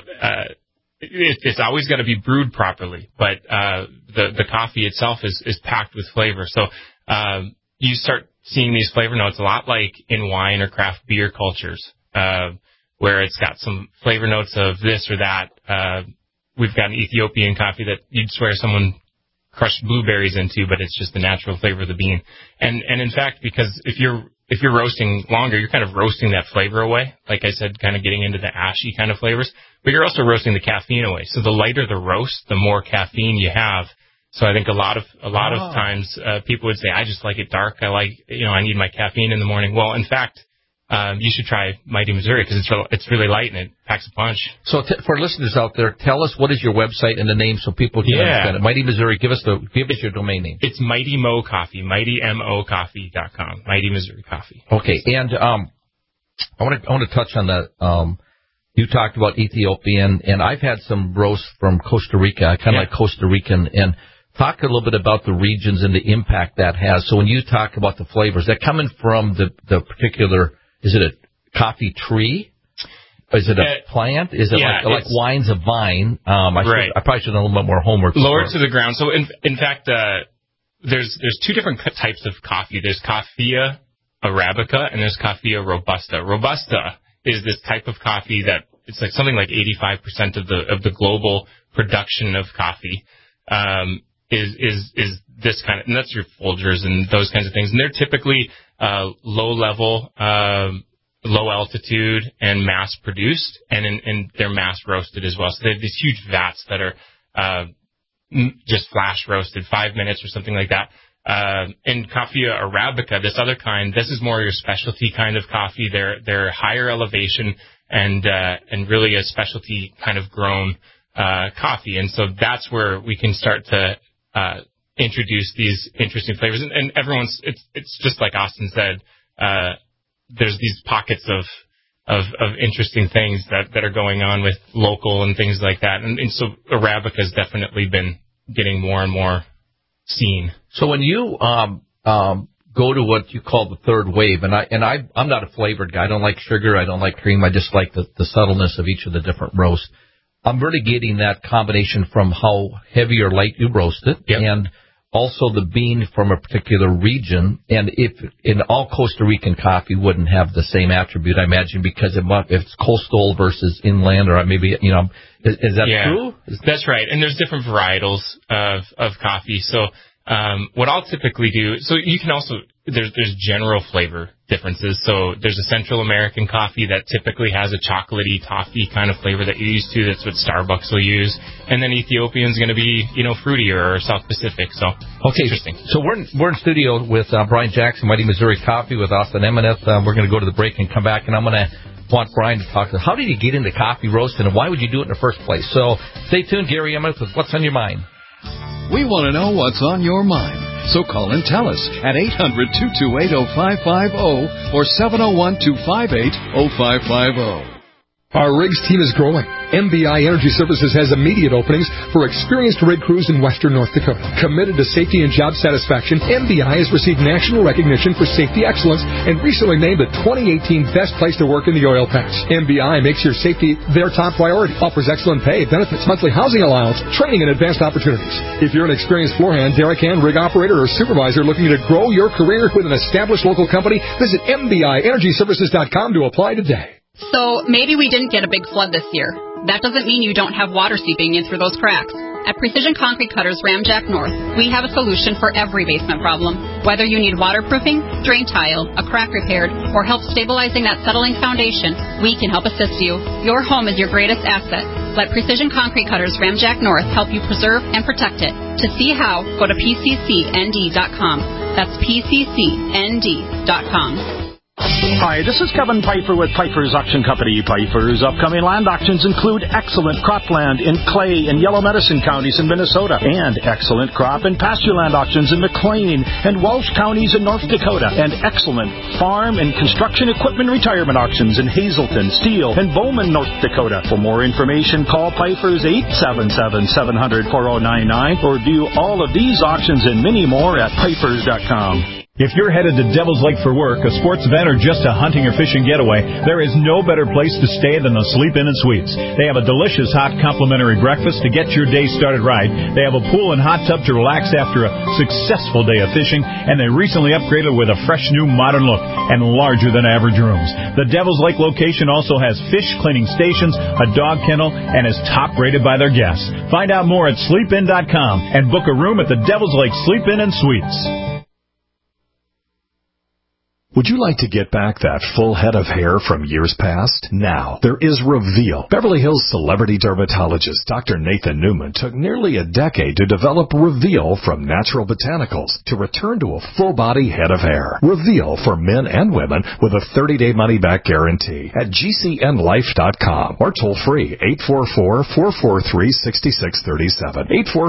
it's always got to be brewed properly, but the coffee itself is packed with flavor. So you start seeing these flavor notes a lot like in wine or craft beer cultures, where it's got some flavor notes of this or that. We've got an Ethiopian coffee that you'd swear someone crushed blueberries into, but it's just the natural flavor of the bean. And in fact, because if you're roasting longer, you're kind of roasting that flavor away. Like I said, kind of getting into the ashy kind of flavors, but you're also roasting the caffeine away. So the lighter the roast, the more caffeine you have. So I think a lot of times people would say, I just like it dark. I need my caffeine in the morning. Well, in fact, you should try Mighty Missouri, because it's really light and it packs a punch. So for listeners out there, tell us what is your website and the name so people can understand it. Mighty Missouri, give us your domain name. It's Mighty Mo Coffee, MightyMoCoffee.com, Mighty Missouri Coffee. Okay, and I want to touch on that. You talked about Ethiopian, and I've had some roasts from Costa Rica. I kind of like Costa Rican, and talk a little bit about the regions and the impact that has. So when you talk about the flavors, that coming from the particular, is it a coffee tree? Is it a plant? Is it like wine's a vine? I probably should have a little bit more homework. Lower to the ground. So in fact, there's two different types of coffee. There's Coffea Arabica and there's Coffea Robusta. Robusta is this type of coffee that it's like something like 85% of the global production of coffee. Is this kind of, and that's your Folgers and those kinds of things. And they're typically low level, low altitude, and mass produced, and they're mass roasted as well. So they have these huge vats that are just flash roasted, 5 minutes or something like that. In Coffea Arabica, this other kind, this is more your specialty kind of coffee. They're higher elevation and really a specialty kind of grown coffee. And so that's where we can start to introduce these interesting flavors. And everyone's, it's just like Austin said, there's these pockets of interesting things that are going on with local and things like that. And so Arabica has definitely been getting more and more seen. So when you go to what you call the third wave, and I'm not a flavored guy. I don't like sugar. I don't like cream. I just like the subtleness of each of the different roasts. I'm really getting that combination from how heavy or light you roast it, and also the bean from a particular region. And if in all Costa Rican coffee wouldn't have the same attribute, I imagine, because if it's coastal versus inland, or maybe, is that true? That's right. And there's different varietals of coffee. So what I'll typically do, so you can also, there's general flavor differences. So there's a Central American coffee that typically has a chocolatey, toffee kind of flavor that you're used to. That's what Starbucks will use. And then Ethiopian's going to be, fruitier, or South Pacific. So interesting. So we're in studio with Brian Jackson, Mighty Missouri Coffee, with Austin Emeneth. We're going to go to the break and come back, and I'm going to want Brian to talk to us. How did you get into coffee roasting, and why would you do it in the first place? So stay tuned. Gary Emeneth with What's on Your Mind. We want to know what's on your mind. So call and tell us at 800-228-0550 or 701-258-0550. Our rigs team is growing. MBI Energy Services has immediate openings for experienced rig crews in western North Dakota. Committed to safety and job satisfaction, MBI has received national recognition for safety excellence and recently named the 2018 Best Place to Work in the Oil Patch. MBI makes your safety their top priority, offers excellent pay, benefits, monthly housing allowance, training, and advanced opportunities. If you're an experienced floor hand, derrick hand, rig operator, or supervisor looking to grow your career with an established local company, visit MBIEnergyServices.com to apply today. So maybe we didn't get a big flood this year. That doesn't mean you don't have water seeping in through those cracks. At Precision Concrete Cutters Ramjack North, we have a solution for every basement problem. Whether you need waterproofing, drain tile, a crack repaired, or help stabilizing that settling foundation, we can help assist you. Your home is your greatest asset. Let Precision Concrete Cutters Ramjack North help you preserve and protect it. To see how, go to PCCND.com. That's PCCND.com. Hi, this is Kevin Pfeiffer with Pfeiffer's Auction Company. Pfeiffer's upcoming land auctions include excellent cropland in Clay and Yellow Medicine counties in Minnesota and excellent crop and pasture land auctions in McLean and Walsh counties in North Dakota and excellent farm and construction equipment retirement auctions in Hazelton, Steele, and Bowman, North Dakota. For more information, call Pfeiffer's 877-700-4099 or view all of these auctions and many more at Pfeiffer's.com. If you're headed to Devil's Lake for work, a sports event, or just a hunting or fishing getaway, there is no better place to stay than the Sleep Inn and Suites. They have a delicious hot complimentary breakfast to get your day started right. They have a pool and hot tub to relax after a successful day of fishing, and they recently upgraded with a fresh new modern look and larger than average rooms. The Devil's Lake location also has fish cleaning stations, a dog kennel, and is top rated by their guests. Find out more at sleepin.com and book a room at the Devil's Lake Sleep Inn and Suites. Would you like to get back that full head of hair from years past? Now, there is Reveal. Beverly Hills celebrity dermatologist Dr. Nathan Newman took nearly a decade to develop Reveal from natural botanicals to return to a full-body head of hair. Reveal for men and women with a 30-day money-back guarantee at GCNlife.com or toll free 844-443-6637.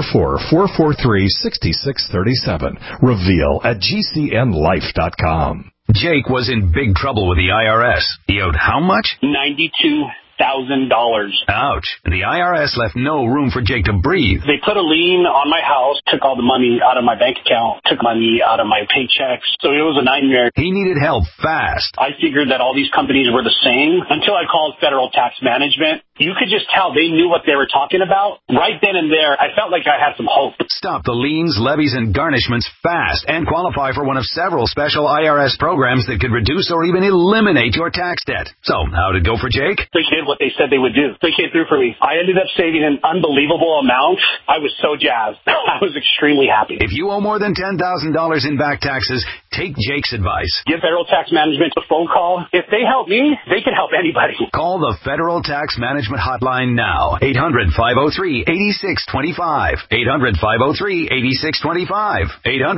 844-443-6637. Reveal at GCNlife.com. Jake was in big trouble with the IRS. He owed how much? $92,000. Ouch. The IRS left no room for Jake to breathe. They put a lien on my house, took all the money out of my bank account, took money out of my paychecks. So it was a nightmare. He needed help fast. I figured that all these companies were the same until I called Federal Tax Management. You could just tell they knew what they were talking about. Right then and there, I felt like I had some hope. Stop the liens, levies, and garnishments fast and qualify for one of several special IRS programs that could reduce or even eliminate your tax debt. So, how did it go for Jake? They did what they said they would do. They came through for me. I ended up saving an unbelievable amount. I was so jazzed. I was extremely happy. If you owe more than $10,000 in back taxes, take Jake's advice. Give Federal Tax Management a phone call. If they help me, they can help anybody. Call the Federal Tax Management hotline now. 800-503-8625. 800-503-8625.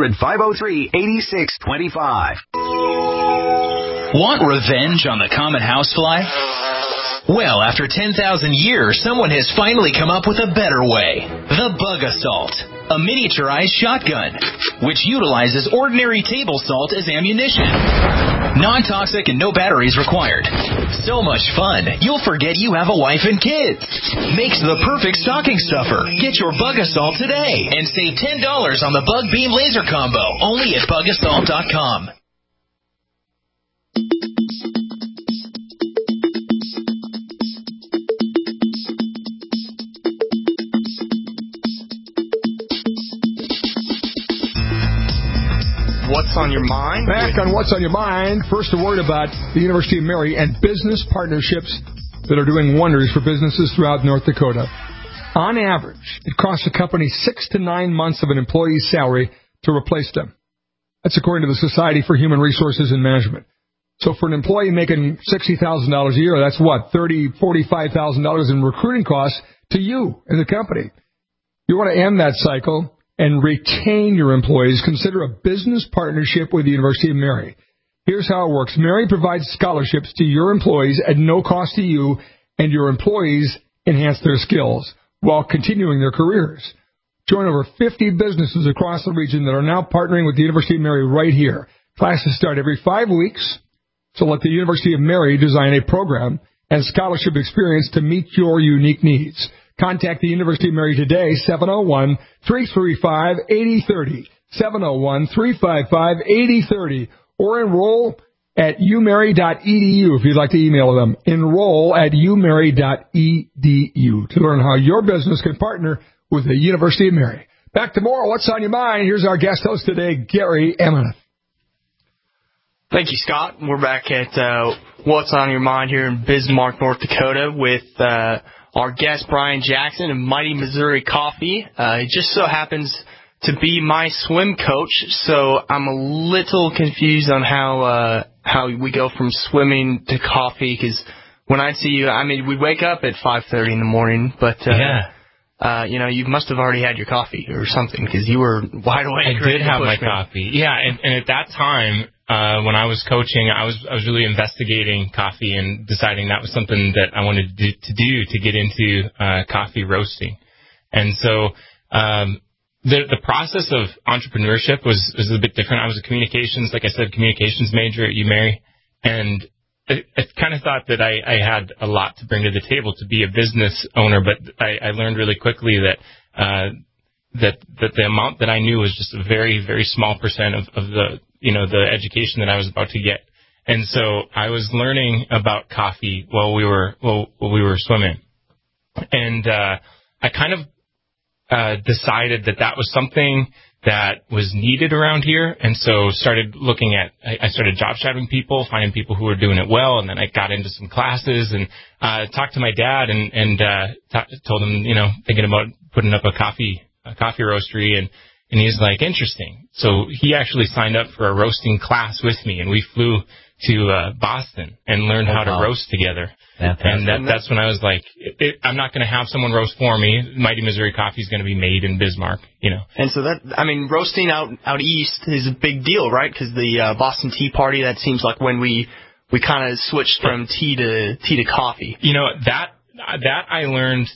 800-503-8625. Want revenge on the common housefly? Well, after 10,000 years, someone has finally come up with a better way. The Bug Assault, a miniaturized shotgun, which utilizes ordinary table salt as ammunition. Non-toxic and no batteries required. So much fun, you'll forget you have a wife and kids. Makes the perfect stocking stuffer. Get your Bug Assault today and save $10 on the Bug Beam Laser Combo, only at BugAssault.com. What's on your mind? Back on What's on Your Mind. First, a word about the University of Mary and business partnerships that are doing wonders for businesses throughout North Dakota. On average, it costs a company 6 to 9 months of an employee's salary to replace them. That's according to the Society for Human Resources and Management. So for an employee making $60,000 a year, that's what, $30,000, $45,000 in recruiting costs to you as a company. You want to end that cycle and retain your employees. Consider a business partnership with the University of Mary. Here's how it works. Mary provides scholarships to your employees at no cost to you, and your employees enhance their skills while continuing their careers. Join over 50 businesses across the region that are now partnering with the University of Mary right here. Classes start every 5 weeks, so let the University of Mary design a program and scholarship experience to meet your unique needs. Contact the University of Mary today, 701-335-8030, 701-355-8030, or enroll at umary.edu if you'd like to email them. Enroll at umary.edu to learn how your business can partner with the University of Mary. Back to more What's on Your Mind. Here's our guest host today, Gary Emmett. Thank you, Scott. We're back at What's on Your Mind here in Bismarck, North Dakota with our guest, Brian Jackson of Mighty Missouri Coffee. It just so happens to be my swim coach, so I'm a little confused on how we go from swimming to coffee, because when I see you, I mean, we wake up at 5:30 in the morning, but you must have already had your coffee or something, because you were wide awake. I did have my coffee. Yeah, and at that time, when I was coaching, I was really investigating coffee and deciding that was something that I wanted to do to get into coffee roasting. And so the process of entrepreneurship was a bit different. I was a communications major at UMary, and I kind of thought that I had a lot to bring to the table to be a business owner, but I learned really quickly that the amount that I knew was just a very, very small percent of the education that I was about to get. And so I was learning about coffee while we were swimming. And I kind of decided that was something that was needed around here, and so started looking at, I started job shadowing people, finding people who were doing it well, and then I got into some classes and talked to my dad and told him, thinking about putting up a coffee roastery, and he's like, interesting. So he actually signed up for a roasting class with me, and we flew to Boston and learned how to roast together. Fantastic. And that's when I was like, I'm not going to have someone roast for me. Mighty Missouri Coffee is going to be made in Bismarck, And so roasting out east is a big deal, right? Because the Boston Tea Party, that seems like when we kind of switched from tea to coffee. That I learned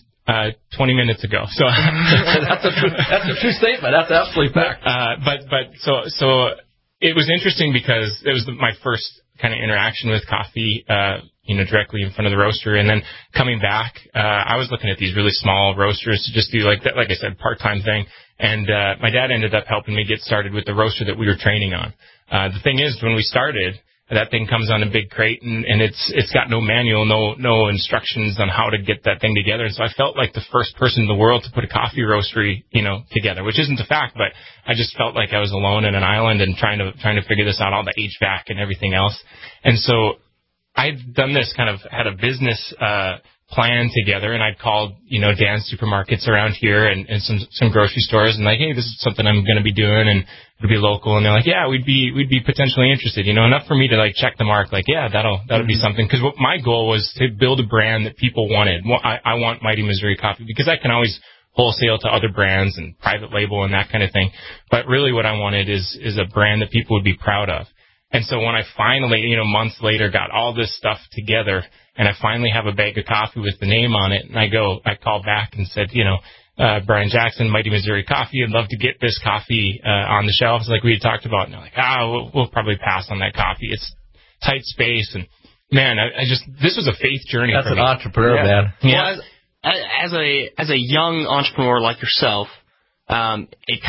20 minutes ago. So that's a true statement. That's absolutely fact. But so it was interesting because it was my first kind of interaction with coffee, directly in front of the roaster. And then coming back, I was looking at these really small roasters to just do like I said, part-time thing. And my dad ended up helping me get started with the roaster that we were training on. The thing is, when we started, that thing comes on a big crate, and it's got no manual, no instructions on how to get that thing together. And so I felt like the first person in the world to put a coffee roastery, together, which isn't a fact, but I just felt like I was alone in an island and trying to figure this out, all the HVAC and everything else. And so I'd done this, kind of had a business plan together, and I'd called, Dan's supermarkets around here and some grocery stores, and like, hey, this is something I'm going to be doing, and it'll be local. And they're like, yeah, we'd be potentially interested, enough for me to like check the mark, like, yeah, that'll be something. Because what my goal was to build a brand that people wanted. I want Mighty Missouri Coffee, because I can always wholesale to other brands and private label and that kind of thing. But really what I wanted is a brand that people would be proud of. And so when I finally, months later, got all this stuff together, and I finally have a bag of coffee with the name on it, and I called back and said, Brian Jackson, Mighty Missouri Coffee, I'd love to get this coffee on the shelves like we had talked about. And they're like, we'll probably pass on that coffee. It's tight space. And man, this was a faith journey for me. That's an entrepreneur, man. Yeah. Well, as a young entrepreneur like yourself, I'm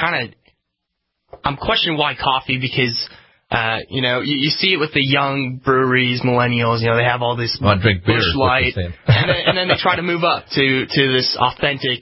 questioning why coffee, because you see it with the young breweries, millennials, they have all this Busch Light, and then they try to move up to this authentic,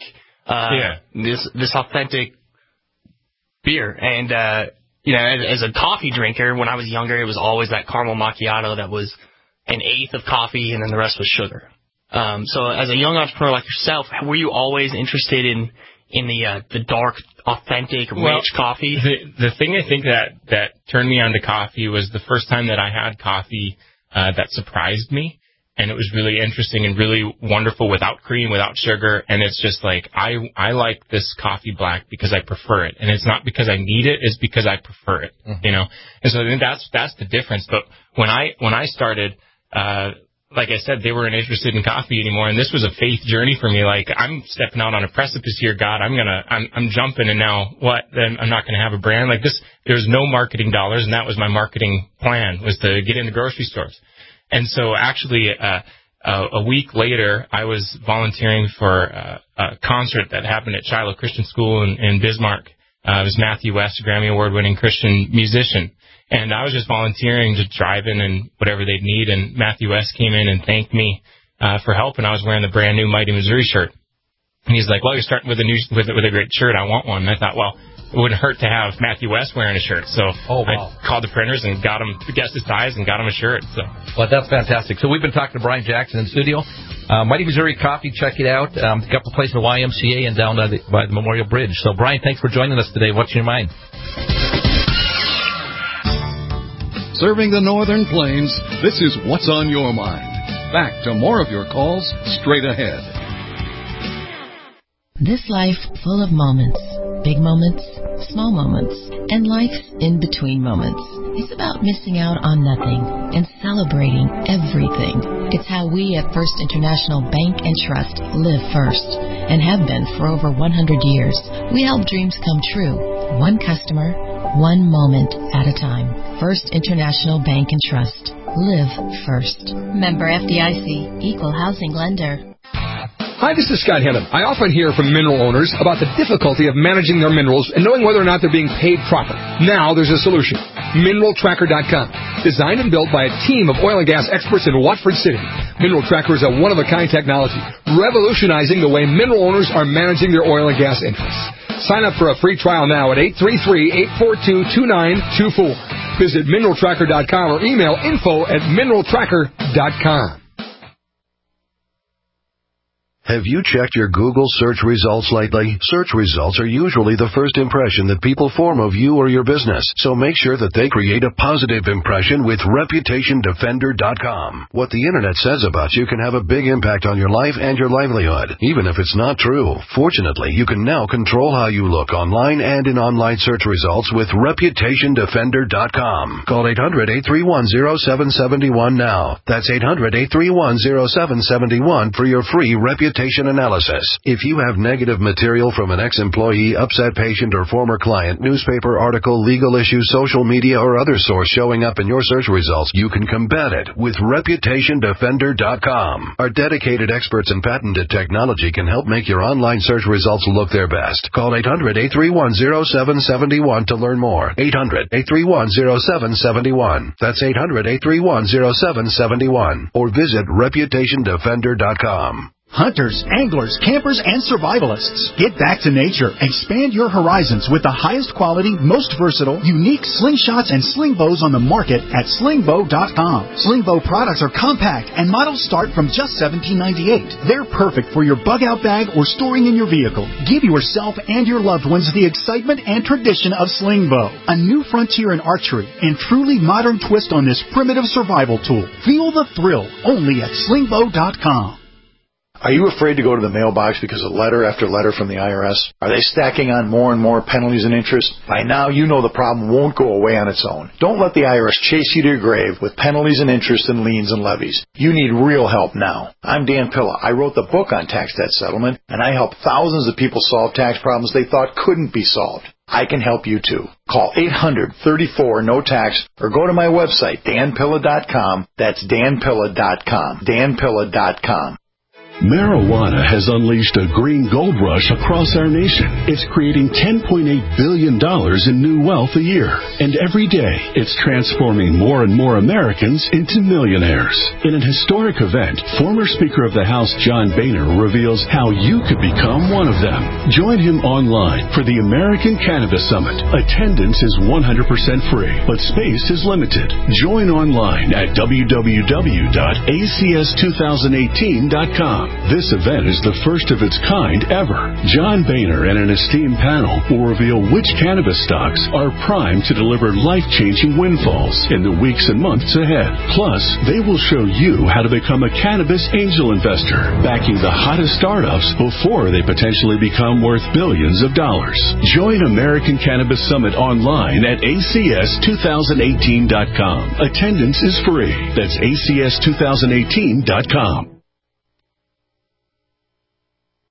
this authentic beer. And, as a coffee drinker, when I was younger, it was always that caramel macchiato that was an eighth of coffee, and then the rest was sugar. So as a young entrepreneur like yourself, were you always interested in the dark, authentic, rich coffee? The thing I think that turned me on to coffee was the first time that I had coffee that surprised me, and it was really interesting and really wonderful without cream, without sugar, and it's just like, I like this coffee black because I prefer it, and it's not because I need it, it's because I prefer it, And so I think that's the difference. But when I started, like I said, they weren't interested in coffee anymore, and this was a faith journey for me. Like, I'm stepping out on a precipice here, God. I'm jumping, and now what? Then I'm not gonna have a brand like this. There's no marketing dollars, and that was my marketing plan, was to get into grocery stores. And so actually, a week later, I was volunteering for a concert that happened at Shiloh Christian School in Bismarck. It was Matthew West, a Grammy Award-winning Christian musician. And I was just volunteering, just driving and whatever they'd need. And Matthew West came in and thanked me for help, and I was wearing the brand new Mighty Missouri shirt. And he's like, well, you're starting with a great shirt. I want one. And I thought, well, it wouldn't hurt to have Matthew West wearing a shirt. So I called the printers and got him, guessed his size, and got him a shirt. So. Well, that's fantastic. So we've been talking to Brian Jackson in the studio. Mighty Missouri Coffee, check it out. A couple places in the YMCA and down by the Memorial Bridge. So, Brian, thanks for joining us today. What's in your mind? Serving the Northern Plains, this is What's on Your Mind. Back to more of your calls straight ahead. This life full of moments, big moments, small moments, and life's in-between moments. It's about missing out on nothing and celebrating everything. It's how we at First International Bank and Trust live first and have been for over 100 years. We help dreams come true, one customer, one moment at a time. First International Bank and Trust. Live first. Member FDIC. Equal housing lender. Hi, this is Scott Henham. I often hear from mineral owners about the difficulty of managing their minerals and knowing whether or not they're being paid properly. Now there's a solution. MineralTracker.com. Designed and built by a team of oil and gas experts in Watford City. Mineral Tracker is a one-of-a-kind technology, revolutionizing the way mineral owners are managing their oil and gas interests. Sign up for a free trial now at 833-842-2924. Visit MineralTracker.com or email info@MineralTracker.com. Have you checked your Google search results lately? Search results are usually the first impression that people form of you or your business, so make sure that they create a positive impression with ReputationDefender.com. What the Internet says about you can have a big impact on your life and your livelihood, even if it's not true. Fortunately, you can now control how you look online and in online search results with ReputationDefender.com. Call 800-831-0771 now. That's 800-831-0771 for your free reputation analysis. If you have negative material from an ex-employee, upset patient, or former client, newspaper article, legal issue, social media, or other source showing up in your search results, you can combat it with ReputationDefender.com. Our dedicated experts in patented technology can help make your online search results look their best. Call 800-831-0771 to learn more. 800-831-0771. That's 800-831-0771. Or visit ReputationDefender.com. Hunters, anglers, campers, and survivalists. Get back to nature. Expand your horizons with the highest quality, most versatile, unique slingshots and sling bows on the market at slingbow.com. Slingbow products are compact and models start from just $17.98. They're perfect for your bug-out bag or storing in your vehicle. Give yourself and your loved ones the excitement and tradition of Slingbow, a new frontier in archery and truly modern twist on this primitive survival tool. Feel the thrill only at slingbow.com. Are you afraid to go to the mailbox because of letter after letter from the IRS? Are they stacking on more and more penalties and interest? By now, you know the problem won't go away on its own. Don't let the IRS chase you to your grave with penalties and interest and liens and levies. You need real help now. I'm Dan Pilla. I wrote the book on tax debt settlement, and I help thousands of people solve tax problems they thought couldn't be solved. I can help you too. Call 800-34-NO-TAX or go to my website, danpilla.com. That's danpilla.com. danpilla.com. Marijuana has unleashed a green gold rush across our nation. It's creating $10.8 billion in new wealth a year. And every day, it's transforming more and more Americans into millionaires. In an historic event, former Speaker of the House John Boehner reveals how you could become one of them. Join him online for the American Cannabis Summit. Attendance is 100% free, but space is limited. Join online at www.acs2018.com. This event is the first of its kind ever. John Boehner and an esteemed panel will reveal which cannabis stocks are primed to deliver life-changing windfalls in the weeks and months ahead. Plus, they will show you how to become a cannabis angel investor, backing the hottest startups before they potentially become worth billions of dollars. Join American Cannabis Summit online at acs2018.com. Attendance is free. That's acs2018.com.